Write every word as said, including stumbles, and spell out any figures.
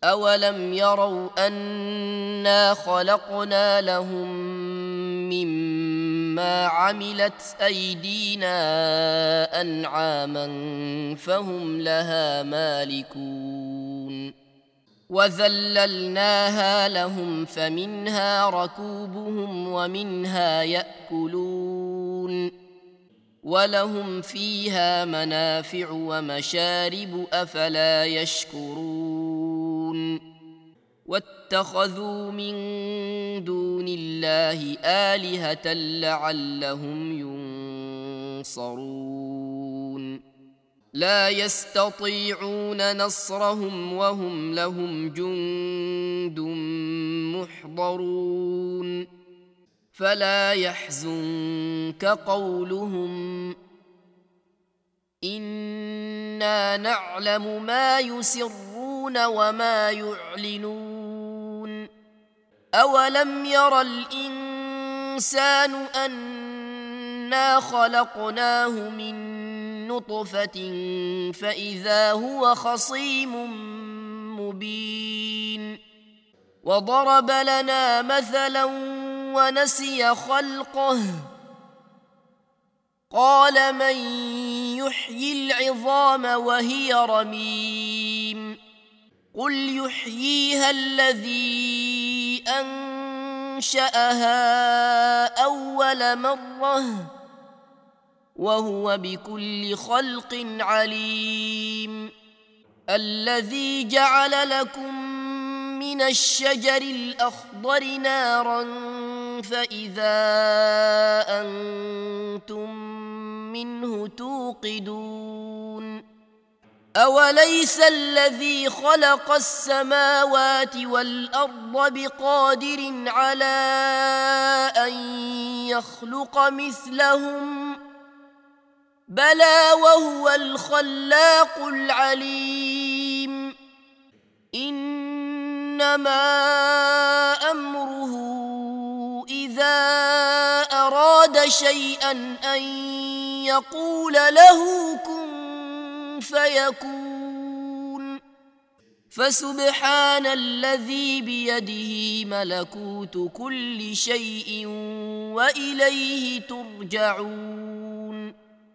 أولم يروا أنا خلقنا لهم مما عملت أيدينا أنعاما فهم لها مالكون وذللناها لهم فمنها ركوبهم ومنها يأكلون ولهم فيها منافع ومشارب أفلا يشكرون واتخذوا من دون الله آلهة لعلهم ينصرون لا يستطيعون نصرهم وهم لهم جند محضرون فلا يحزنك قولهم إنا نعلم ما يسرون وما يعلنون أولم ير الإنسان أنا خلقناه من نطفة فإذا هو خصيم مبين وضرب لنا مثلا ونسي خلقه قال من يحيي العظام وهي رميم قل يحييها الذي أنشأها أول مرة وهو بكل خلق عليم الذي جعل لكم من الشجر الأخضر نارا فإذا أنتم منه توقدون أوليس الذي خلق السماوات والأرض بقادر على أن يخلق مثلهم بلى وهو الخلاق العليم إنما أمره إذا أراد شيئا أن يقول له كن فيكون فسبحان الذي بيده ملكوت كل شيء وإليه ترجعون